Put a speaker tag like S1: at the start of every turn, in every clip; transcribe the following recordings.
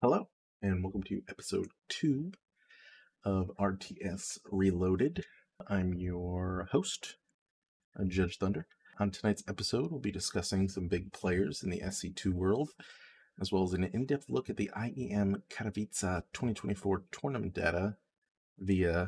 S1: Hello, and welcome to episode 2 of RTS Reloaded. I'm your host, Judge Thunder. On tonight's episode, we'll be discussing some big players in the SC2 world, as well as an in-depth look at the IEM Katowice 2024 tournament data via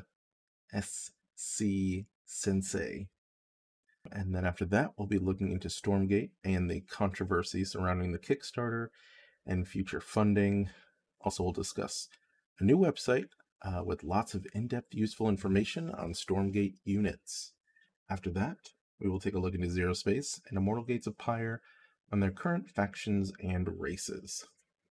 S1: SC Sensei. And then after that, we'll be looking into Stormgate and the controversy surrounding the Kickstarter and future funding. Also, we'll discuss a new website with lots of in-depth useful information on Stormgate units. After that, we will take a look into Zero Space and Immortal Gates of Pyre on their current factions and races.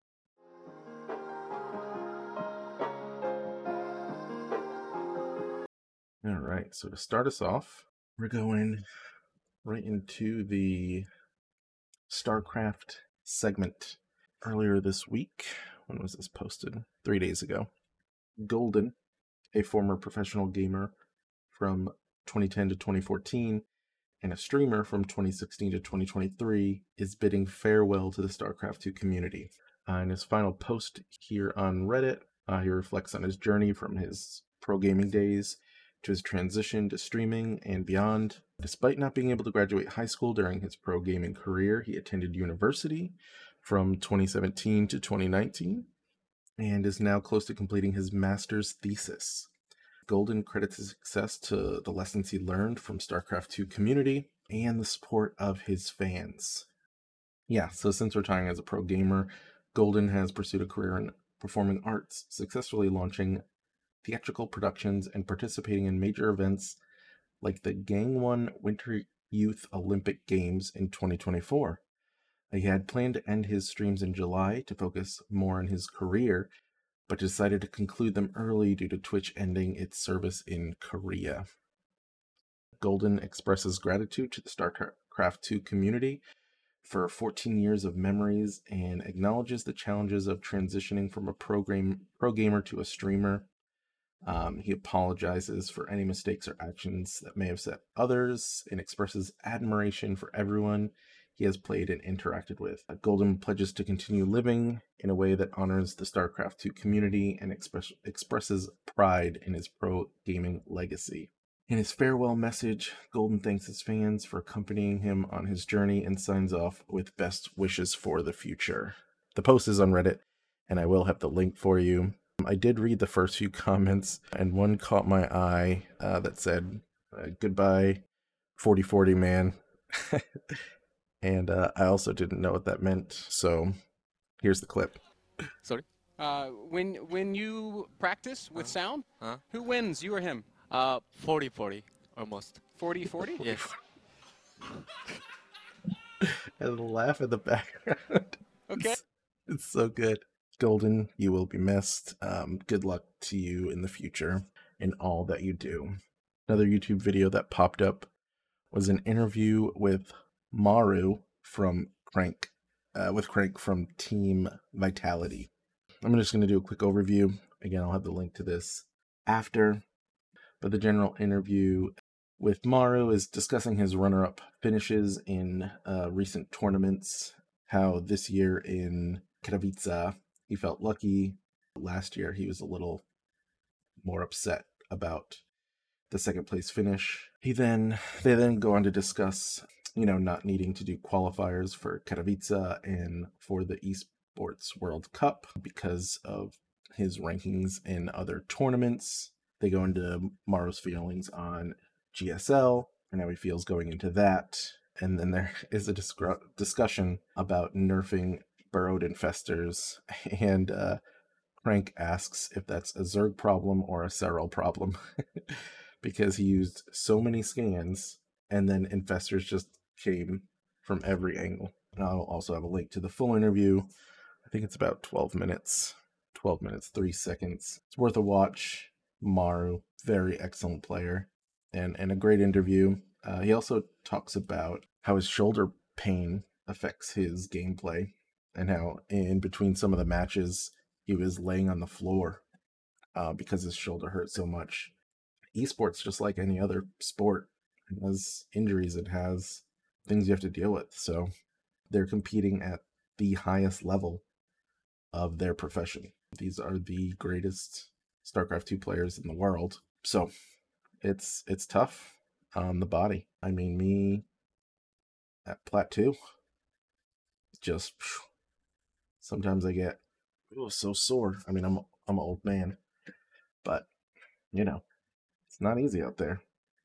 S1: Alright, so to start us off, we're going right into the StarCraft segment. Earlier this week, when was this posted? 3 days ago. Golden, a former professional gamer from 2010 to 2014 and a streamer from 2016 to 2023, is bidding farewell to the StarCraft 2 community. In his final post here on Reddit, he reflects on his journey from his pro gaming days to his transition to streaming and beyond. Despite not being able to graduate high school during his pro gaming career, he attended university from 2017 to 2019 and is now close to completing his master's thesis. Golden credits his success to the lessons he learned from StarCraft 2 community and the support of his fans. Yeah, so since retiring as a pro gamer, Golden has pursued a career in performing arts, successfully launching theatrical productions and participating in major events like the Gangwon Winter Youth Olympic Games in 2024. He had planned to end his streams in July to focus more on his career, but decided to conclude them early due to Twitch ending its service in Korea. Golden expresses gratitude to the StarCraft 2 community for 14 years of memories and acknowledges the challenges of transitioning from a pro gamer to a streamer. He apologizes for any mistakes or actions that may have set others and expresses admiration for everyone he has played and interacted with. Golden pledges to continue living in a way that honors the StarCraft 2 community and expresses pride in his pro gaming legacy. In his farewell message, Golden thanks his fans for accompanying him on his journey and signs off with best wishes for the future. The post is on Reddit, and I will have the link for you. I did read the first few comments, and one caught my eye that said, goodbye, 4040 man. And I also didn't know what that meant, so here's the clip.
S2: Sorry?
S3: When you practice with sound, who wins, you or him?
S2: 40-40, almost.
S3: 40-40?
S2: Yes.
S1: And the laugh in the background.
S3: Okay.
S1: It's so good. Golden, you will be missed. Good luck to you in the future in all that you do. Another YouTube video that popped up was an interview with Maru from Crank, from Team Vitality. I'm just going to do a quick overview. Again, I'll have the link to this after. But the general interview with Maru is discussing his runner-up finishes in recent tournaments, how this year in Katowice he felt lucky. Last year he was a little more upset about the second place finish. They then go on to discuss, not needing to do qualifiers for Katowice and for the Esports World Cup because of his rankings in other tournaments. They go into Maru's feelings on GSL and how he feels going into that. And then there is a discussion about nerfing burrowed infestors, and Crank asks if that's a Zerg problem or a Serral problem, because he used so many scans, and then infestors just came from every angle. And I'll also have a link to the full interview. I think it's about 12 minutes, 3 seconds. It's worth a watch. Maru, very excellent player, and a great interview. He also talks about how his shoulder pain affects his gameplay, and how in between some of the matches he was laying on the floor because his shoulder hurt so much. Esports, just like any other sport, it has injuries, it has things you have to deal with. So they're competing at the highest level of their profession. These are the greatest StarCraft 2 players in the world. So it's tough on the body. I mean, me at Plat 2, just sometimes I get so sore. I mean, I'm an old man, but it's not easy out there.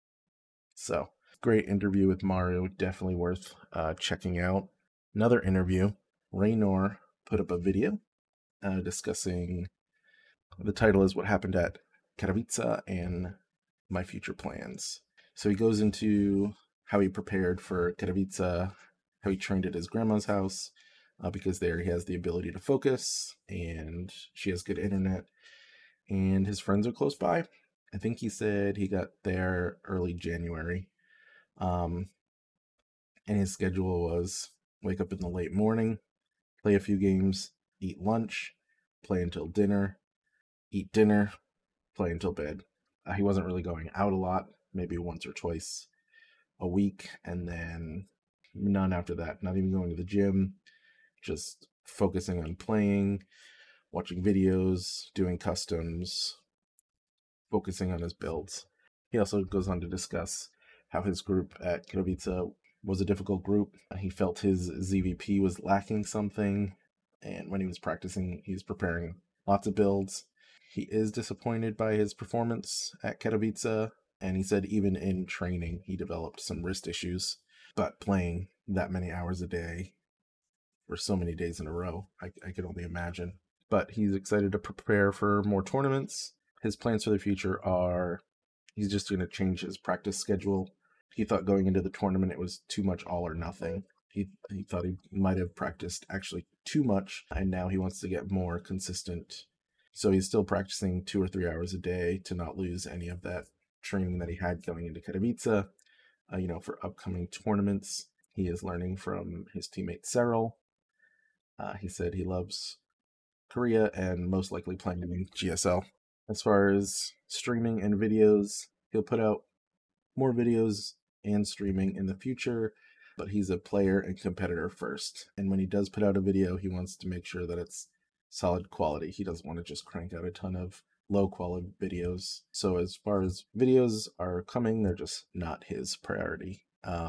S1: So great interview with Maru, definitely worth checking out. Another interview, Raynor put up a video discussing, the title is What Happened at Katowice and My Future Plans. So he goes into how he prepared for Katowice, how he trained at his grandma's house, because there he has the ability to focus and she has good internet and his friends are close by. I think he said he got there early January. And his schedule was wake up in the late morning, play a few games, eat lunch, play until dinner, eat dinner, play until bed. He wasn't really going out a lot, maybe once or twice a week, and then none after that. Not even going to the gym, just focusing on playing, watching videos, doing customs, focusing on his builds. He also goes on to discuss how his group at Katowice was a difficult group. He felt his ZVP was lacking something, and when he was practicing, he was preparing lots of builds. He is disappointed by his performance at Katowice, and he said even in training, he developed some wrist issues. But playing that many hours a day for so many days in a row, I could only imagine. But he's excited to prepare for more tournaments. His plans for the future are he's just going to change his practice schedule. He thought going into the tournament it was too much all or nothing. He thought he might have practiced actually too much, and now he wants to get more consistent. So he's still practicing 2 or 3 hours a day to not lose any of that training that he had going into Katowice. For upcoming tournaments, he is learning from his teammate Cyril. He said he loves Korea and most likely playing in GSL. As far as streaming and videos, he'll put out more videos and streaming in the future, but he's a player and competitor first. And when he does put out a video, he wants to make sure that it's solid quality. He doesn't want to just crank out a ton of low quality videos. So as far as videos are coming, they're just not his priority.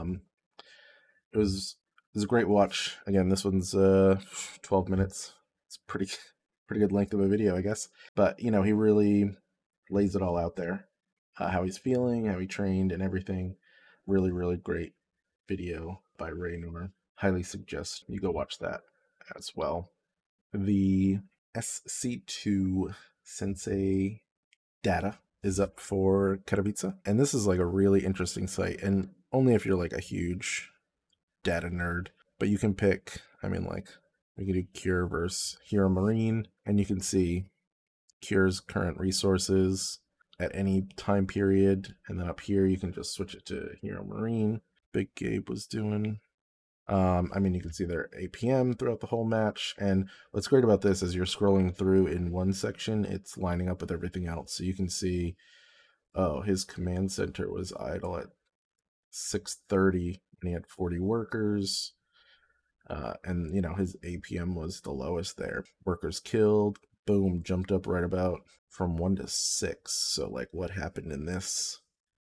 S1: It was a great watch. Again, this one's 12 minutes. It's pretty good length of a video, I guess. But he really lays it all out there. How he's feeling, how he trained, and everything. Really, really great video by Raynor. Highly suggest you go watch that as well. The SC2 Sensei data is up for Katowice, and this is like a really interesting site, and only if you're like a huge data nerd. But you can pick, we can do Cure versus Hero Marine, and you can see Cure's current resources at any time period, and then up here you can just switch it to Hero Marine. Big Gabe was doing. You can see their APM throughout the whole match, and what's great about this is you're scrolling through in one section, it's lining up with everything else, so you can see, his command center was idle at 6:30, and he had 40 workers, and his APM was the lowest there. Workers killed, boom, jumped up right about from 1 to 6. So like, what happened in this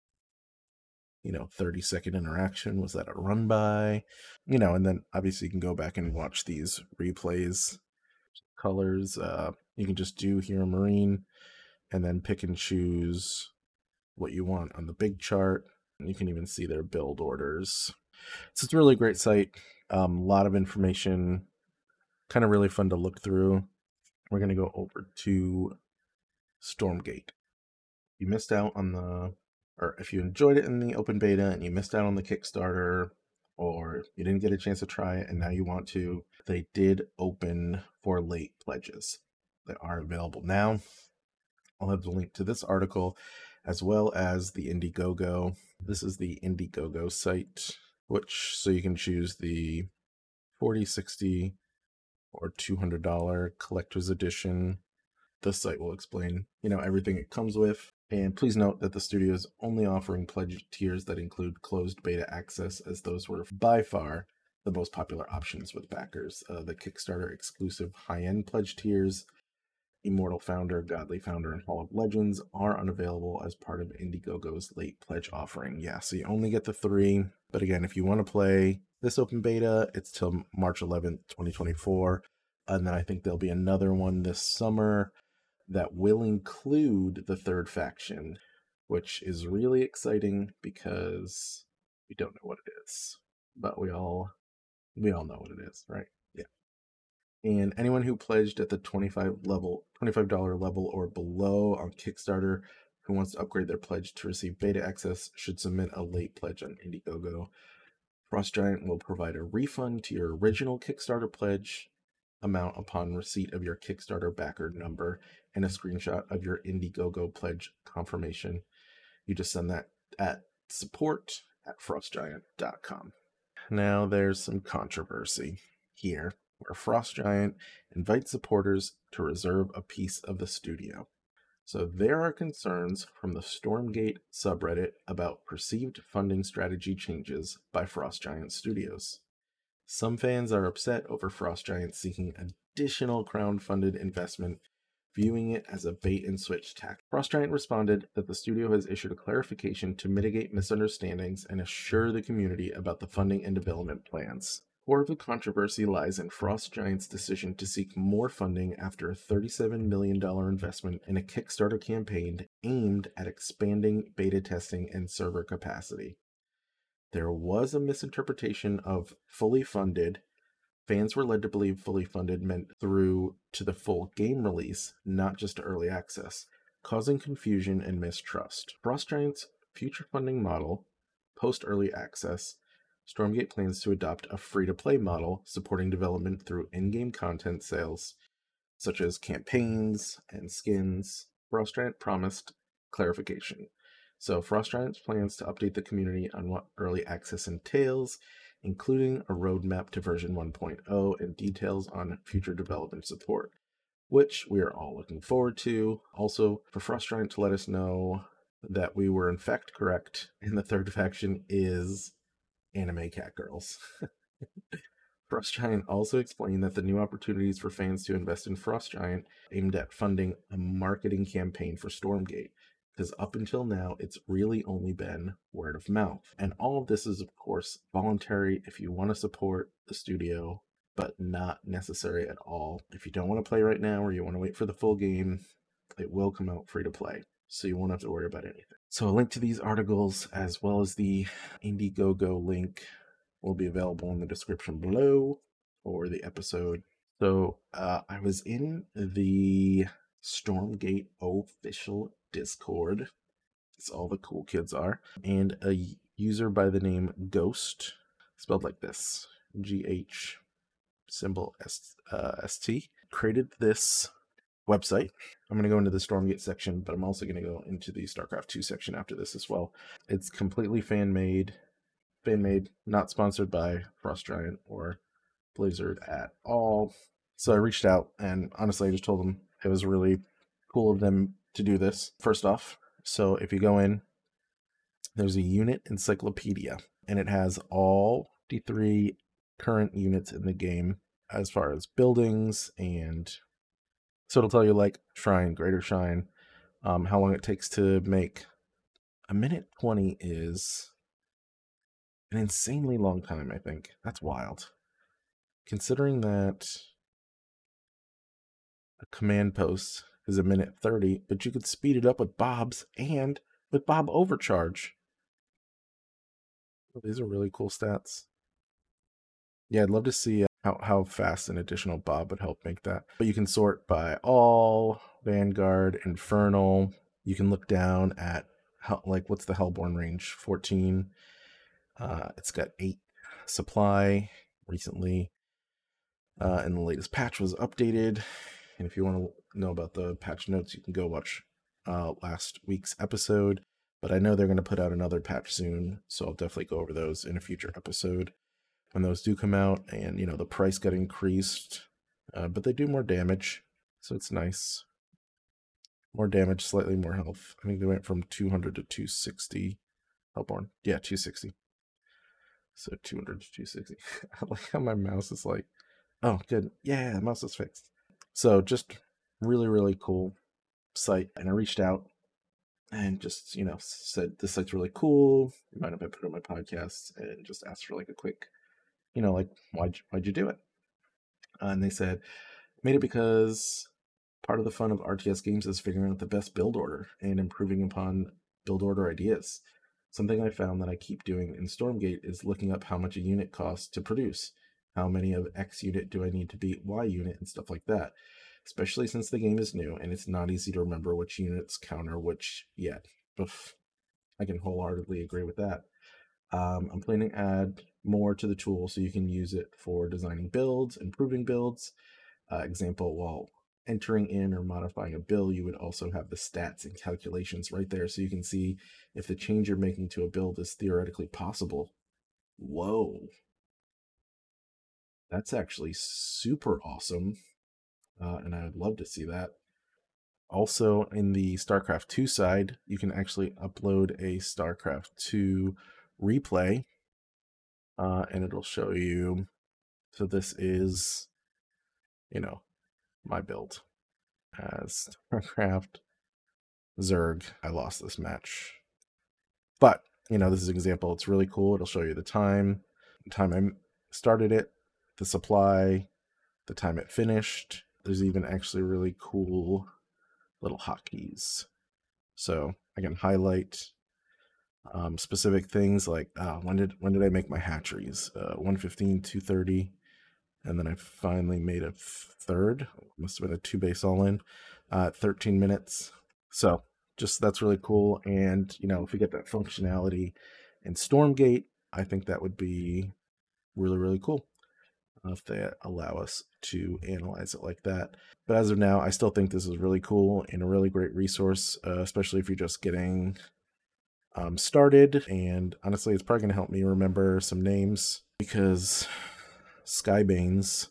S1: 30-second interaction? Was that a run by? And then obviously you can go back and watch these replays. Colors, you can just do Hero Marine and then pick and choose what you want on the big chart. And you can even see their build orders. So it's a really great site. A lot of information, kind of really fun to look through. We're going to go over to Stormgate. You missed out on if you enjoyed it in the open beta and you missed out on the Kickstarter, or you didn't get a chance to try it and now you want to, they did open for late pledges. They are available now. I'll have the link to this article as well as the Indiegogo. This is the Indiegogo site, so you can choose the $40, $60, or $200 collector's edition. This site will explain, everything it comes with. And please note that the studio is only offering pledge tiers that include closed beta access, as those were by far the most popular options with backers. The Kickstarter exclusive high-end pledge tiers, Immortal Founder, Godly Founder, and Hall of Legends are unavailable as part of Indiegogo's late pledge offering. Yeah, so you only get the 3. But again, if you want to play this open beta, it's till March 11th, 2024. And then I think there'll be another one this summer that will include the 3rd faction, which is really exciting because we don't know what it is. But we all know what it is, right? Yeah. And anyone who pledged at the $25 level or below on Kickstarter who wants to upgrade their pledge to receive beta access should submit a late pledge on Indiegogo. Frost Giant will provide a refund to your original Kickstarter pledge amount upon receipt of your Kickstarter backer number and a screenshot of your Indiegogo pledge confirmation. You just send that at support@frostgiant.com. Now there's some controversy here, where Frost Giant invites supporters to reserve a piece of the studio. So there are concerns from the Stormgate subreddit about perceived funding strategy changes by Frost Giant Studios. Some fans are upset over Frost Giant seeking additional crowdfunded investment, viewing it as a bait-and-switch tactic. Frost Giant responded that the studio has issued a clarification to mitigate misunderstandings and assure the community about the funding and development plans. Core of the controversy lies in Frost Giant's decision to seek more funding after a $37 million investment in a Kickstarter campaign aimed at expanding beta testing and server capacity. There was a misinterpretation of fully funded. Fans were led to believe fully funded meant through to the full game release, not just early access, causing confusion and mistrust. Frost Giant's future funding model, post-early access, Stormgate plans to adopt a free-to-play model supporting development through in-game content sales, such as campaigns and skins. Frost Giant promised clarification. So Frost Giant plans to update the community on what early access entails, including a roadmap to version 1.0 and details on future development support, which we are all looking forward to. Also, for Frost Giant to let us know that we were in fact correct, and the 3rd faction is Anime Cat Girls. Frost Giant also explained that the new opportunities for fans to invest in Frost Giant aimed at funding a marketing campaign for Stormgate, because up until now, it's really only been word of mouth. And all of this is, of course, voluntary if you want to support the studio, but not necessary at all. If you don't want to play right now or you want to wait for the full game, it will come out free to play, so you won't have to worry about anything. So a link to these articles, as well as the Indiegogo link, will be available in the description below for the episode. So I was in the Stormgate official Discord. That's all the cool kids are. And a user by the name Ghost, spelled like this, GH symbol ST, created this website. I'm going to go into the Stormgate section, but I'm also going to go into the StarCraft 2 section after this as well. It's completely fan-made, not sponsored by Frost Giant or Blizzard at all. So I reached out, and honestly, I just told them it was really cool of them to do this. First off, so if you go in, there's a unit encyclopedia, and it has all the 3 current units in the game as far as buildings, and so it'll tell you like Shrine, Greater Shrine, how long it takes to make. A minute 20 is an insanely long time, I think. That's wild. Considering that a command post is a minute 30, but you could speed it up with Bob's and with Bob Overcharge. These are really cool stats. Yeah, I'd love to see how fast an additional Bob would help make that. But you can sort by all, Vanguard, Infernal. You can look down at what's the Hellborn range? 14. It's got 8 supply recently. And the latest patch was updated. And if you want to know about the patch notes, you can go watch last week's episode. But I know they're going to put out another patch soon, so I'll definitely go over those in a future episode when those do come out. And, the price got increased, but they do more damage, so it's nice. More damage, slightly more health. I think they went from 200 to 260. Hellborn. Yeah, 260. So 200 to 260. I like how my mouse is like, oh, good. Yeah, the mouse is fixed. So just really, really cool site. And I reached out and just, said, this site's really cool. You mind if I put it on my podcast? And just asked for like a quick, like, why'd you do it? And they said, made it because part of the fun of RTS games is figuring out the best build order and improving upon build order ideas. Something I found that I keep doing in Stormgate is looking up how much a unit costs to produce. How many of X unit do I need to beat Y unit and stuff like that. Especially since the game is new and it's not easy to remember which units counter which yet. Oof. I can wholeheartedly agree with that. I'm planning to add more to the tool so you can use it for designing builds, improving builds. Example, while entering in or modifying a build, you would also have the stats and calculations right there so you can see if the change you're making to a build is theoretically possible. Whoa. That's actually super awesome. And I would love to see that. Also, in the StarCraft 2 side, you can actually upload a StarCraft 2 replay, and it'll show you. So this is, my build as StarCraft Zerg. I lost this match, but this is an example. It's really cool. It'll show you the time I started it, the supply, the time it finished. There's even actually really cool little hotkeys, so I can highlight specific things like when did I make my hatcheries? 115, 230, and then I finally made a third. Must have been a 2 base all in, 13 minutes. So just that's really cool. And if we get that functionality in Stormgate, I think that would be really, really cool if they allow us to analyze it like that. But as of now, I still think this is really cool and a really great resource, especially if you're just getting started. And honestly, it's probably going to help me remember some names because Skybanes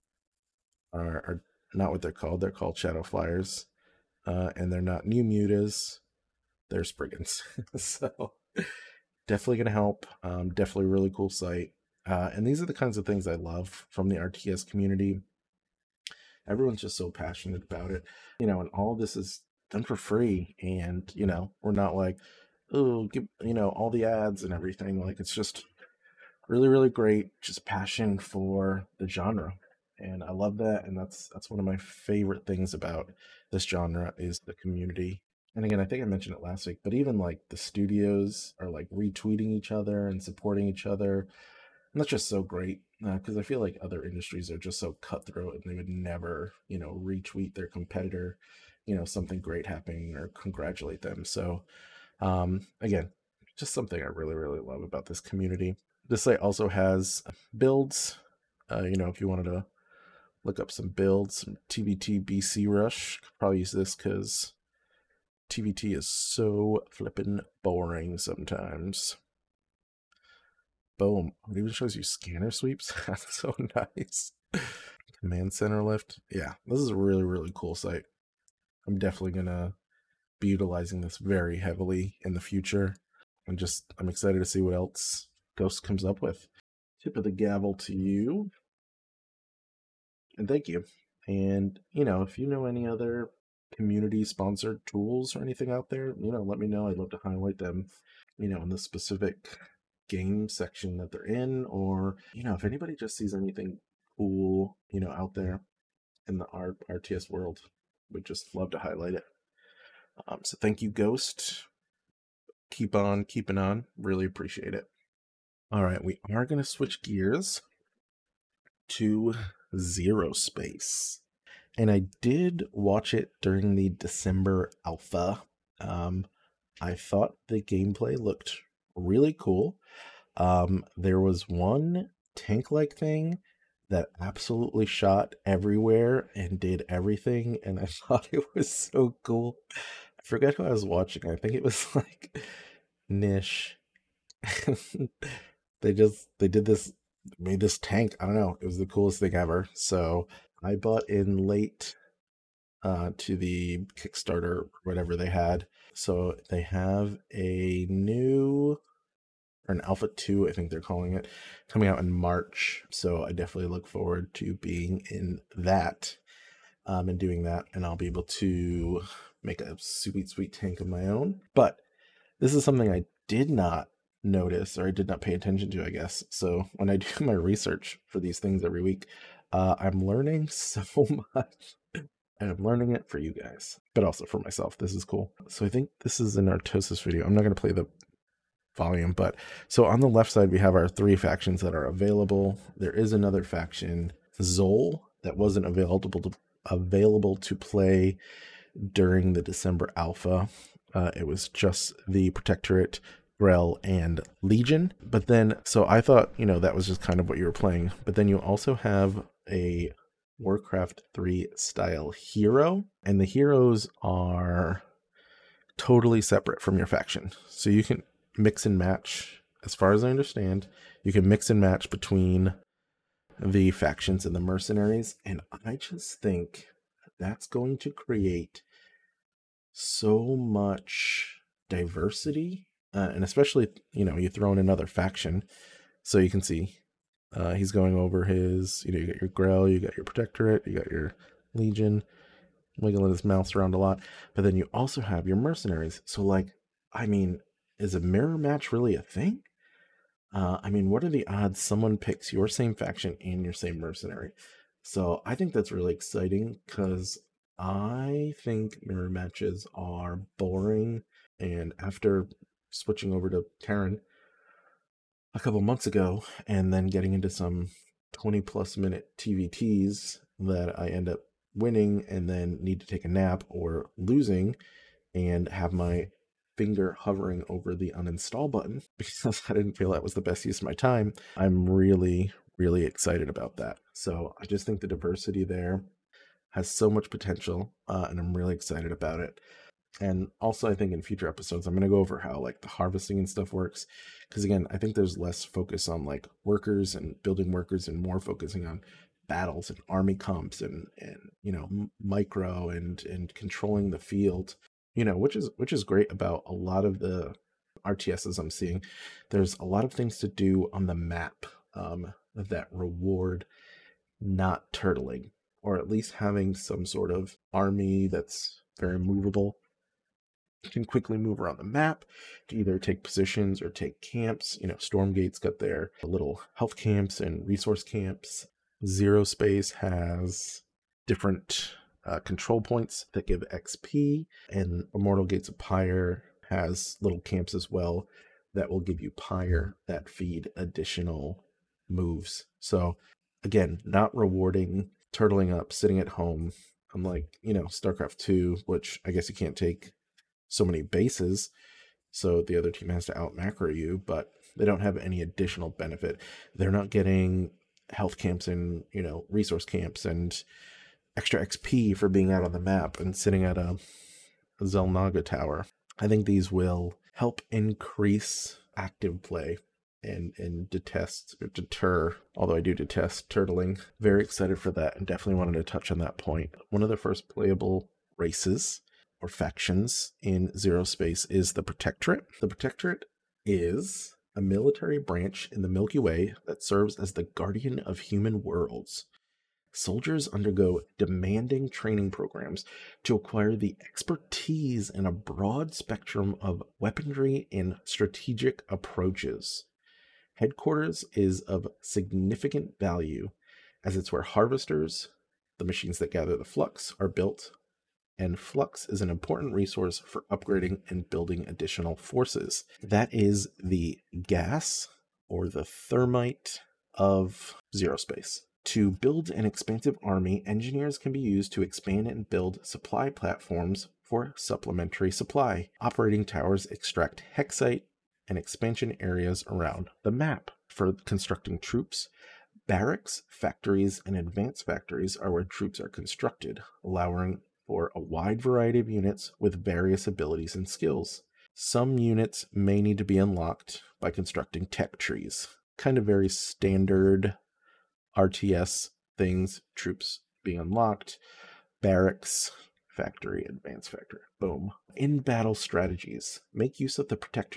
S1: are not what they're called. They're called Shadow Flyers, and they're not New Mutas. They're Spriggans. So definitely going to help. Definitely a really cool site. And these are the kinds of things I love from the RTS community. Everyone's just so passionate about it, and all this is done for free. And, we're not like, oh, give, all the ads and everything. Like, it's just really, really great. Just passion for the genre. And I love that. And that's one of my favorite things about this genre is the community. And again, I think I mentioned it last week, but even like the studios are like retweeting each other and supporting each other. And that's just so great because I feel like other industries are just so cutthroat and they would never, retweet their competitor, something great happening or congratulate them. So again, just something I really, really love about this community. This site also has builds. If you wanted to look up some builds, some TBT BC Rush, could probably use this because TBT is so flippin' boring sometimes. Boom. It even shows you scanner sweeps. That's so nice. Command center lift. Yeah, this is a really, really cool site. I'm definitely going to be utilizing this very heavily in the future. I'm excited to see what else Ghost comes up with. Tip of the gavel to you. And thank you. And, if you know any other community-sponsored tools or anything out there, let me know. I'd love to highlight them, in the specific game section that they're in, or if anybody just sees anything cool out there in the RTS world, would just love to highlight it. So thank you, Ghost. Keep on keeping on. Really appreciate it. All right, we are going to switch gears to Zero Space, and I did watch it during the December alpha. I thought the gameplay looked really cool. There was one tank-like thing that absolutely shot everywhere and did everything, and I thought it was so cool. I forget who I was watching. I think it was like Nish. They made this tank. I don't know. It was the coolest thing ever. So I bought in late to the Kickstarter, whatever they had. So they have a new or an Alpha 2, I think they're calling it, coming out in March. So I definitely look forward to being in that and doing that. And I'll be able to make a sweet tank of my own. But this is something I did not notice, or I did not pay attention to, I guess. So when I do my research for these things every week, I'm learning so much. And I'm learning it for you guys, but also for myself. This is cool. So I think this is an Artosis video. I'm not going to play the volume, but so on the left side, we have our 3 factions that are available. There is another faction, Zol, that wasn't available to play during the December alpha. It was just the Protectorate, Grell, and Legion. But then, so I thought, that was just kind of what you were playing. But then you also have a Warcraft 3 style hero, and the heroes are totally separate from your faction. So you can mix and match, as far as I understand, you can mix and match between the factions and the mercenaries. And I just think that's going to create so much diversity, and especially, you throw in another faction. So you can see he's going over his, you got your Grell, you got your Protectorate, you got your Legion, wiggling his mouse around a lot. But then you also have your mercenaries. So, is a mirror match really a thing? What are the odds someone picks your same faction and your same mercenary? So I think that's really exciting, because I think mirror matches are boring. And after switching over to Terran a couple months ago, and then getting into some 20+ minute TVTs that I end up winning and then need to take a nap or losing, and have my finger hovering over the uninstall button because I didn't feel that was the best use of my time, I'm really excited about that. So I just think the diversity there has so much potential, and I'm really excited about it. And also, I think in future episodes, I'm going to go over how the harvesting and stuff works. Because again, I think there's less focus on workers and building workers, and more focusing on battles and army comps and micro and controlling the field, which is great about a lot of the RTSs I'm seeing. There's a lot of things to do on the map that reward not turtling, or at least having some sort of army that's very movable, can quickly move around the map to either take positions or take camps. Stormgate's got their little health camps and resource camps. Zero Space has different control points that give XP, and Immortal Gates of Pyre has little camps as well that will give you Pyre that feed additional moves. So again, not rewarding turtling up, sitting at home. Unlike, StarCraft 2, which I guess you can't take so many bases, so the other team has to out macro you, but they don't have any additional benefit. They're not getting health camps and resource camps and extra XP for being out on the map and sitting at a Xel'Naga tower. I think these will help increase active play and deter, although I do detest turtling. Very excited for that, and definitely wanted to touch on that point. One of the first playable races or factions in Zero Space is the Protectorate. The Protectorate is a military branch in the Milky Way that serves as the guardian of human worlds. Soldiers undergo demanding training programs to acquire the expertise in a broad spectrum of weaponry and strategic approaches. Headquarters is of significant value, as it's where harvesters, the machines that gather the flux, are built, and flux is an important resource for upgrading and building additional forces. That is the gas, or the thermite, of Zero Space. To build an expansive army, engineers can be used to expand and build supply platforms for supplementary supply. Operating towers extract hexite and expansion areas around the map. For constructing troops, barracks, factories, and advanced factories are where troops are constructed, allowing for a wide variety of units with various abilities and skills. Some units may need to be unlocked by constructing tech trees. Kind of very standard RTS things, troops being unlocked, barracks, factory, advanced factory, boom. In battle strategies, make use of the Protector's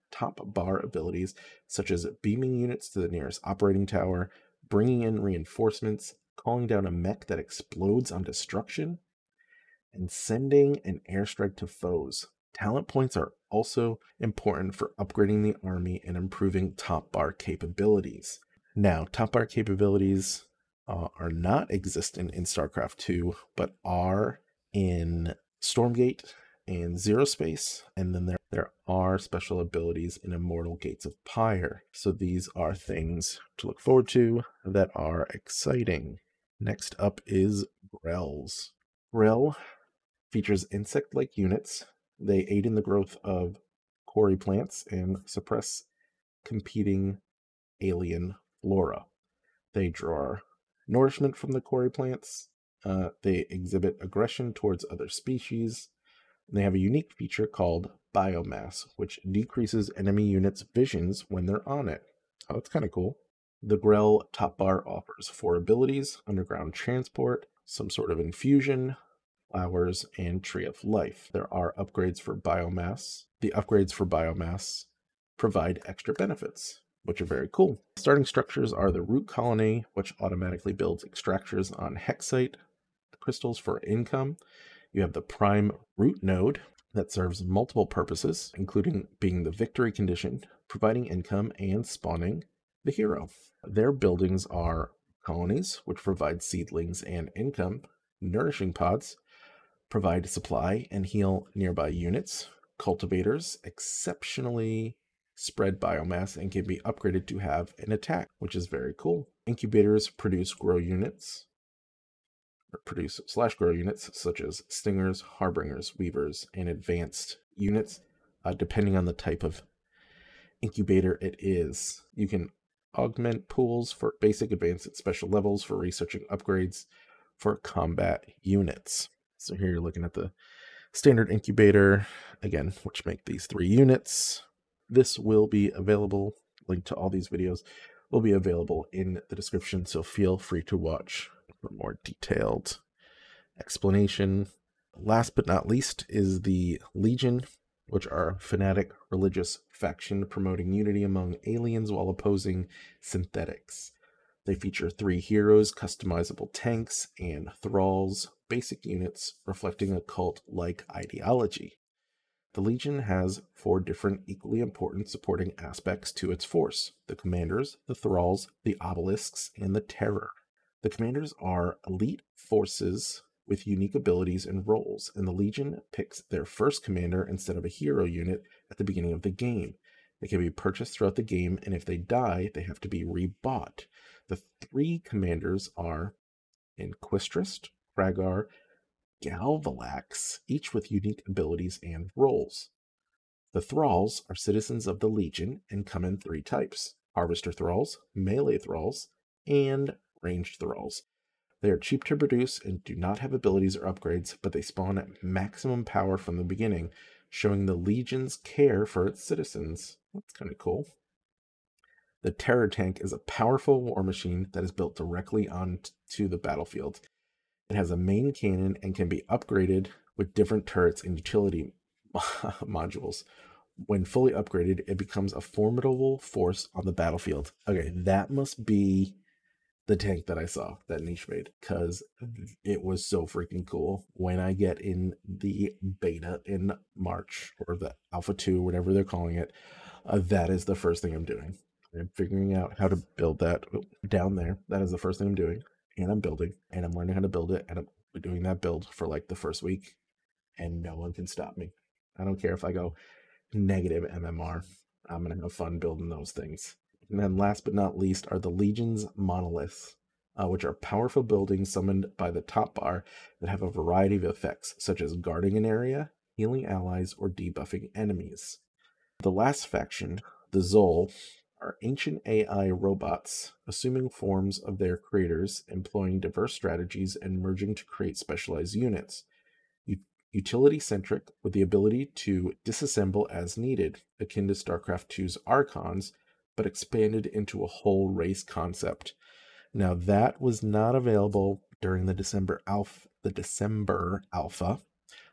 S1: top bar abilities such as beaming units to the nearest operating tower, bringing in reinforcements, calling down a mech that explodes on destruction, and sending an airstrike to foes. Talent points are also important for upgrading the army and improving top bar capabilities. Now, top bar capabilities are not existent in StarCraft 2, but are in Stormgate and Zero Space, and then there are special abilities in Immortal Gates of Pyre. So these are things to look forward to that are exciting. Next up is Grells. Grell features insect-like units. They aid in the growth of quarry plants and suppress competing alien flora. They draw nourishment from the quarry plants. They exhibit aggression towards other species. And they have a unique feature called biomass, which decreases enemy units' visions when they're on it. Oh, that's kind of cool. The Grell top bar offers 4 abilities: underground transport, some sort of infusion, flowers, and tree of life. There are upgrades for biomass. The upgrades for biomass provide extra benefits, which are very cool. Starting structures are the root colony, which automatically builds extractors on Hexite crystals for income. You have the prime root node that serves multiple purposes, including being the victory condition, providing income, and spawning the hero. Their buildings are colonies, which provide seedlings and income, nourishing pods, provide supply and heal nearby units, cultivators exceptionally spread biomass and can be upgraded to have an attack, which is very cool. Incubators produce grow units, grow units such as stingers, harbingers, weavers, and advanced units, depending on the type of incubator it is. You can augment pools for basic, advanced, and special levels for researching upgrades for combat units. So here you're looking at the standard incubator, again, which make these 3 units. This will be available, link to all these videos will be available in the description, so feel free to watch for more detailed explanation. Last but not least is the Legion, which are a fanatic religious faction promoting unity among aliens while opposing synthetics. They feature 3 heroes, customizable tanks, and thralls, basic units reflecting a cult-like ideology. The Legion has 4 different equally important supporting aspects to its force: the commanders, the thralls, the obelisks, and the terror. The commanders are elite forces with unique abilities and roles, and the Legion picks their first commander instead of a hero unit at the beginning of the game. They can be purchased throughout the game, and if they die, they have to be rebought. The 3 commanders are Inquistrist, Kragar, Galvalax, each with unique abilities and roles. The Thralls are citizens of the Legion and come in 3 types: Harvester Thralls, Melee Thralls, and Ranged Thralls. They are cheap to produce and do not have abilities or upgrades, but they spawn at maximum power from the beginning, showing the Legion's care for its citizens. That's kind of cool. The Terror Tank is a powerful war machine that is built directly onto the battlefield. It has a main cannon and can be upgraded with different turrets and utility modules. When fully upgraded, it becomes a formidable force on the battlefield. Okay, that must be the tank that I saw that Niche made, because it was so freaking cool. When I get in the beta in March, or the Alpha 2, whatever they're calling it, that is the first thing I'm doing. I'm figuring out how to build that down there. That is the first thing I'm doing. And I'm building, and I'm learning how to build it, and I'm doing that build for like the first week, and no one can stop me. I don't care if I go negative MMR. I'm going to have fun building those things. And then last but not least are the Legion's monoliths, which are powerful buildings summoned by the top bar that have a variety of effects, such as guarding an area, healing allies, or debuffing enemies. The last faction, the Zol, are ancient AI robots, assuming forms of their creators, employing diverse strategies, and merging to create specialized units. Utility-centric, with the ability to disassemble as needed, akin to StarCraft 2's Archons, but expanded into a whole race concept. Now, that was not available during the December alpha,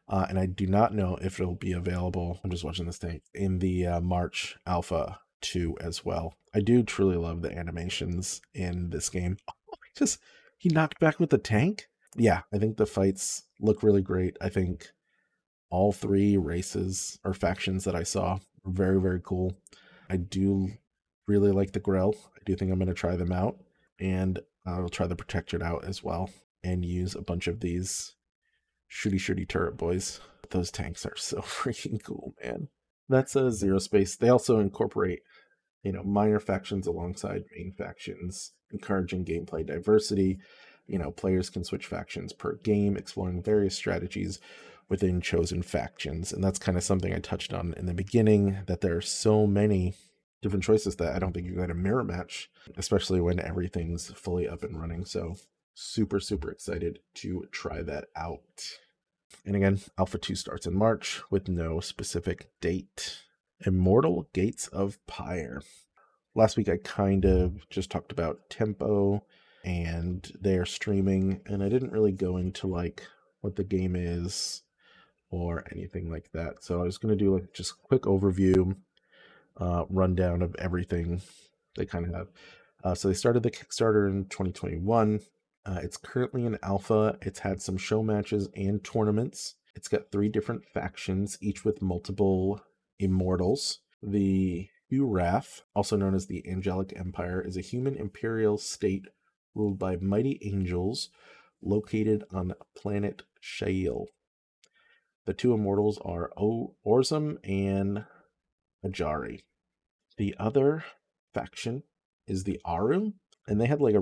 S1: And I do not know if it'll be available. I'm just watching this thing in the March Alpha 2 as well. I do truly love the animations in this game. Just he knocked back with the tank. Yeah, I think the fights look really great. I think all three races or factions that I saw were very, very cool. I do really like the Grell. I do think I'm going to try them out, and I'll try the Protectorate out as well and use a bunch of these shooty turret boys. Those tanks are so freaking cool, man. That's a Zero Space. They also incorporate, minor factions alongside main factions, encouraging gameplay diversity. Players can switch factions per game, exploring various strategies within chosen factions. And that's kind of something I touched on in the beginning, that there are so many different choices that I don't think you're going to mirror match, especially when everything's fully up and running. So super, super excited to try that out. And again, Alpha 2 starts in March with no specific date. Immortal Gates of Pyre. Last week I kind of just talked about Tempo and their streaming, and I didn't really go into like what the game is or anything like that. So I was going to do like just a quick overview, rundown of everything they kind of have. So they started the Kickstarter in 2021. It's currently in alpha. It's had some show matches and tournaments. It's got 3 different factions, each with multiple immortals. The Urath, also known as the Angelic Empire, is a human imperial state ruled by mighty angels located on planet Shail. The 2 immortals are Orzum and Ajari. The other faction is the Arum, and they have like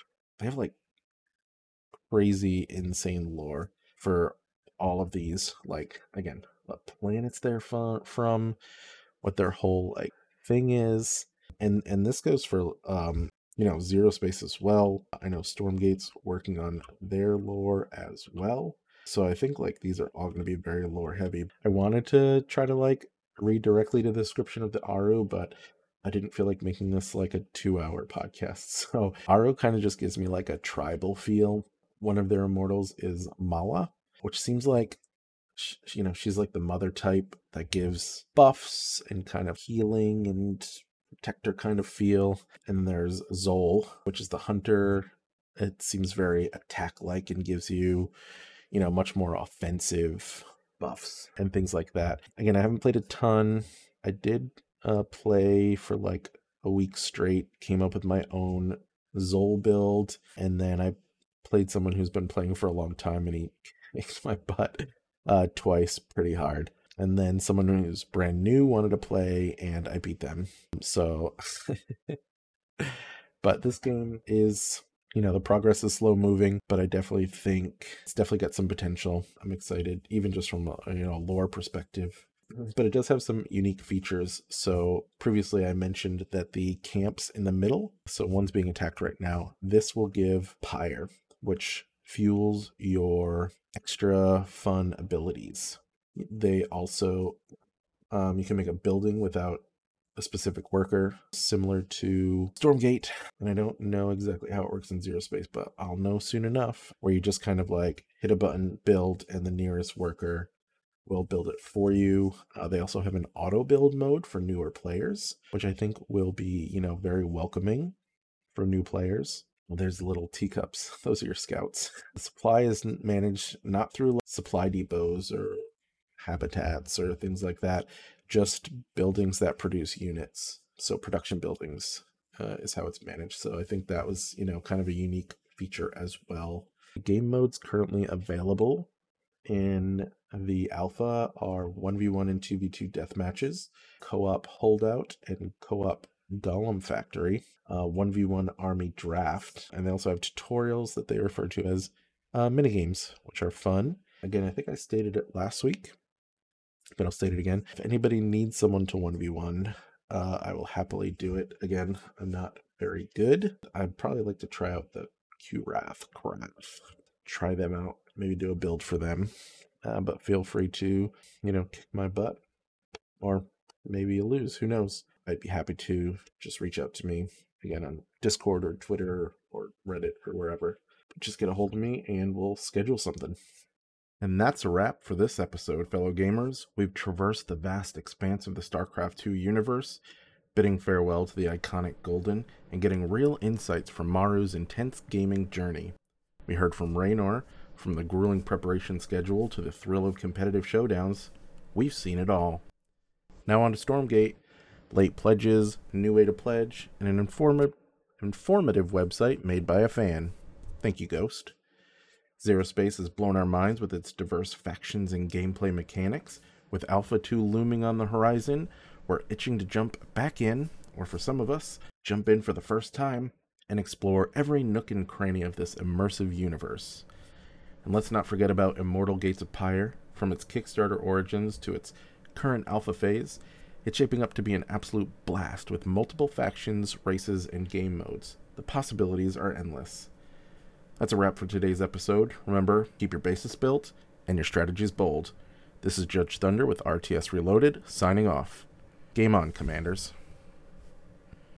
S1: crazy, insane lore for all of these. Like, again, what planets they're from, what their whole like thing is, and this goes for Zero Space as well. I know Stormgate's working on their lore as well, so I think like these are all going to be very lore heavy. I wanted to try to like read directly to the description of the Aru, but I didn't feel like making this like a 2-hour podcast. So Aru kind of just gives me like a tribal feel. One of their immortals is Mala, which seems like, she's like the mother type that gives buffs and kind of healing and protector kind of feel. And there's Zol, which is the hunter. It seems very attack-like and gives you, much more offensive buffs and things like that. Again, I haven't played a ton. I did play for like a week straight, came up with my own Zol build, and then I played someone who's been playing for a long time, and he kicked my butt twice pretty hard. And then someone who's brand new wanted to play, and I beat them. So, but this game is, the progress is slow moving, but I definitely think it's definitely got some potential. I'm excited, even just from a lore perspective. But it does have some unique features. So previously I mentioned that the camps in the middle, so one's being attacked right now, this will give Pyre, which fuels your extra fun abilities. They also, you can make a building without a specific worker, similar to Stormgate. And I don't know exactly how it works in Zero Space, but I'll know soon enough, where you just kind of like hit a button, build, and the nearest worker will build it for you. They also have an auto build mode for newer players, which I think will be, very welcoming for new players. Well, there's little teacups. Those are your scouts. The supply is managed not through supply depots or habitats or things like that, just buildings that produce units. So production buildings is how it's managed. So I think that was, kind of a unique feature as well. The game modes currently available in the alpha are 1v1 and 2v2 death matches, co-op holdout, and co-op golem factory, 1v1 army draft, and they also have tutorials that they refer to as minigames, which are fun. Again, I think I stated it last week, but I'll state it again. If anybody needs someone to 1v1, I will happily do it. Again, I'm not very good. I'd probably like to try out the Urath craft. Try them out, maybe do a build for them. But feel free to, kick my butt. Or maybe you lose, who knows? I'd be happy to just reach out to me, again, on Discord or Twitter or Reddit or wherever. Just get a hold of me and we'll schedule something. And that's a wrap for this episode, fellow gamers. We've traversed the vast expanse of the StarCraft II universe, bidding farewell to the iconic Golden, and getting real insights from Maru's intense gaming journey. We heard from Raynor, from the grueling preparation schedule to the thrill of competitive showdowns. We've seen it all. Now on to Stormgate, late pledges, new way to pledge, and an informative website made by a fan. Thank you, Ghost. Zero Space has blown our minds with its diverse factions and gameplay mechanics. With Alpha 2 looming on the horizon, we're itching to jump back in, or for some of us, jump in for the first time, and explore every nook and cranny of this immersive universe. And let's not forget about Immortal Gates of Pyre. From its Kickstarter origins to its current alpha phase, it's shaping up to be an absolute blast with multiple factions, races, and game modes. The possibilities are endless. That's a wrap for today's episode. Remember, keep your bases built and your strategies bold. This is Judge Thunder with RTS Reloaded, signing off. Game on, Commanders.